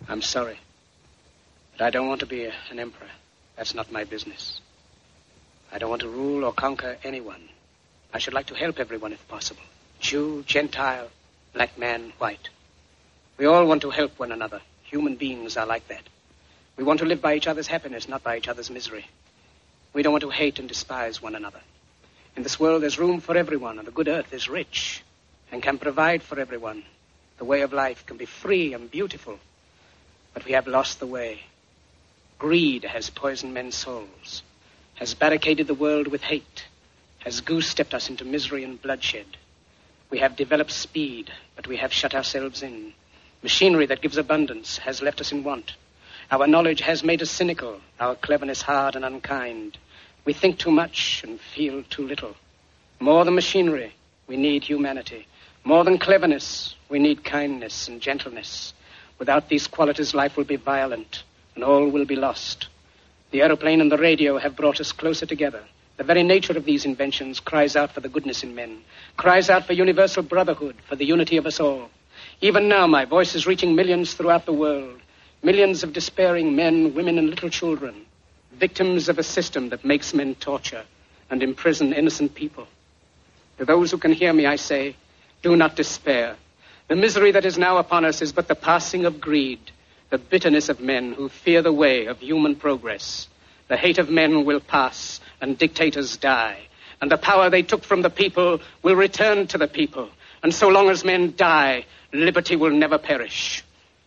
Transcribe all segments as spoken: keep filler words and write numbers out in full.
I'm sorry. But I don't want to be a, an emperor. That's not my business. I don't want to rule or conquer anyone. I should like to help everyone if possible. Jew, Gentile, black man, white. We all want to help one another. Human beings are like that. We want to live by each other's happiness, not by each other's misery. We don't want to hate and despise one another. In this world, there's room for everyone, and the good earth is rich and can provide for everyone. The way of life can be free and beautiful, but we have lost the way. Greed has poisoned men's souls, has barricaded the world with hate, has goose-stepped us into misery and bloodshed. We have developed speed, but we have shut ourselves in. Machinery that gives abundance has left us in want. Our knowledge has made us cynical, our cleverness hard and unkind. We think too much and feel too little. More than machinery, we need humanity. More than cleverness, we need kindness and gentleness. Without these qualities, life will be violent, and all will be lost. The aeroplane and the radio have brought us closer together. The very nature of these inventions cries out for the goodness in men, cries out for universal brotherhood, for the unity of us all. Even now, my voice is reaching millions throughout the world, millions of despairing men, women, and little children, victims of a system that makes men torture and imprison innocent people. To those who can hear me, I say, do not despair. The misery that is now upon us is but the passing of greed, the bitterness of men who fear the way of human progress. The hate of men will pass, and dictators die, and the power they took from the people will return to the people. And so long as men die, liberty will never perish.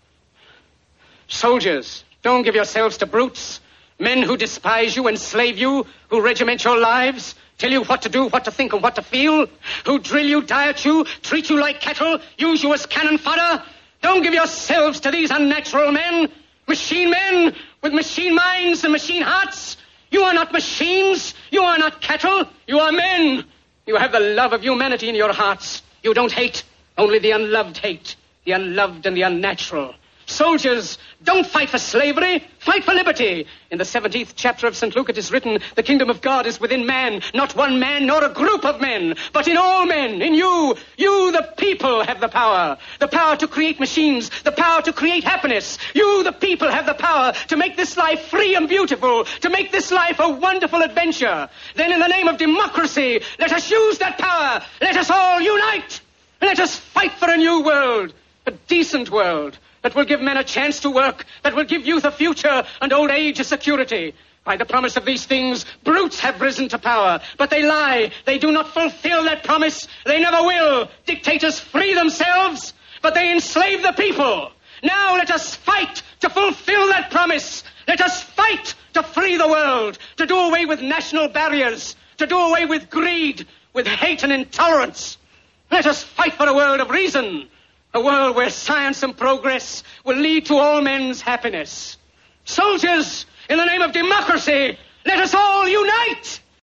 Soldiers, don't give yourselves to brutes, men who despise you, enslave you, who regiment your lives, tell you what to do, what to think, and what to feel, who drill you, diet you, treat you like cattle, use you as cannon fodder. Don't give yourselves to these unnatural men, machine men with machine minds and machine hearts. You are not machines. You are not cattle. You are men. You have the love of humanity in your hearts. You don't hate, only the unloved hate, the unloved and the unnatural. Soldiers, don't fight for slavery, fight for liberty. In the seventeenth chapter of Saint Luke it is written, the kingdom of God is within man, not one man nor a group of men, but in all men, in you. You, the people, have the power. The power to create machines, the power to create happiness. You, the people, have the power to make this life free and beautiful, to make this life a wonderful adventure. Then in the name of democracy, let us use that power. Let us all unite. Let us fight for a new world, a decent world, that will give men a chance to work, that will give youth a future and old age a security. By the promise of these things, brutes have risen to power, but they lie. They do not fulfill that promise. They never will. Dictators free themselves, but they enslave the people. Now let us fight to fulfill that promise. Let us fight to free the world, to do away with national barriers, to do away with greed, with hate and intolerance. Let us fight for a world of reason, a world where science and progress will lead to all men's happiness. Soldiers, in the name of democracy, let us all unite!